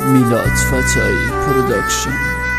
میلاد فتایی پروداکشن.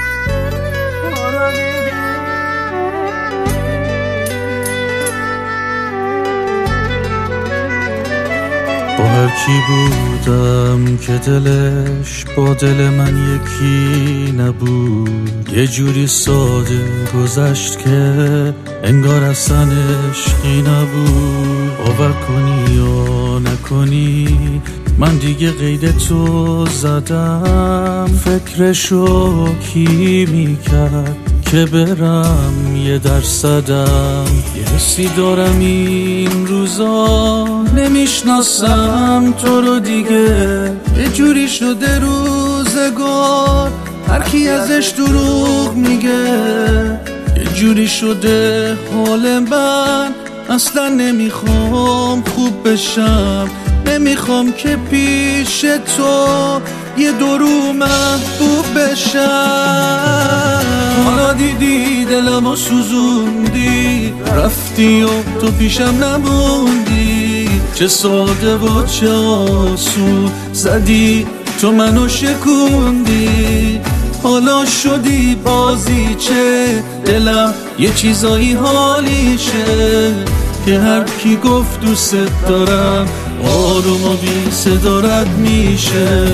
با هر کی بودم که دلش با دل من یکی نبود، یه جوری ساده گذشت که انگار اصلا عشقی نبود. باور کنی یا نکنی من دیگه قید تو زدم، فکرشو کی میکرد که برم یه درصدم. یه حسی دارم این روزا نمیشناسم تو رو دیگه، یه جوری شده روزگار هر کی ازش دروغ میگه، یه جوری شده حال من اصلا نمیخوام خوب بشم، نمیخوام که پیش تو یه درو محبوب بشم. حالا دیدی دلمو سوزوندی، رفتی و تو پیشم نموندی، چه ساده و چه آسون زدی تو منو شکوندی. حالا شدی بازی چه دلم یه چیزایی حالیشه، که هر کی گفت دوست دارم آروم و بی صدا رد میشه.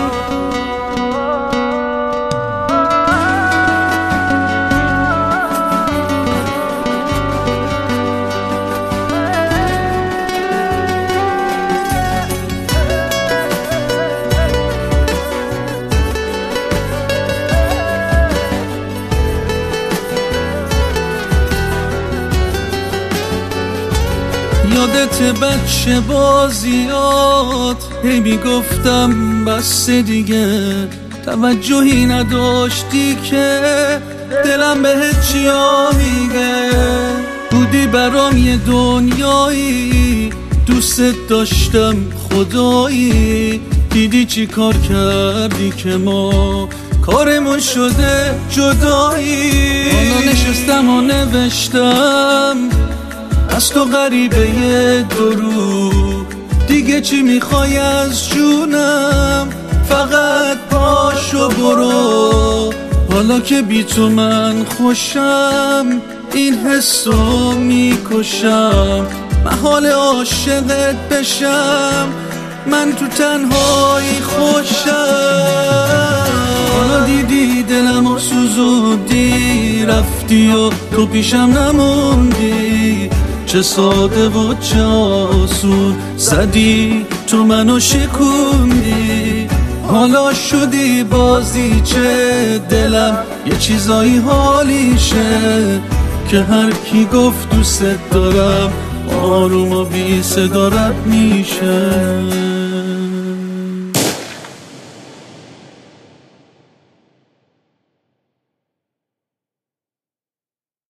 یادت بچه بازیات هی میگفتم بس دیگه، توجهی نداشتی که دلم بهت چیا میگه. بودی برام یه دنیایی، دوست داشتم خدایی، دیدی چی کار کردی که ما کارمون شده جدایی. حالا نشستم و نوشتم از تو غریبه یه درو، دیگه چی میخوای از جونم، فقط باش و برو. حالا که بی تو من خوشم این حسو میکشم، محال عاشقت بشم من تو تنهایی خوشم. حالا دیدی دلمو سوزوندی، رفتی و تو پیشم نموندی، چه ساده و چه آسون زدی تو منو شکوندی. حالا شدی بازی چه دلم یه چیزایی حالیشه، که هر کی گفت دوست دارم آروم و بی صدا رد میشه.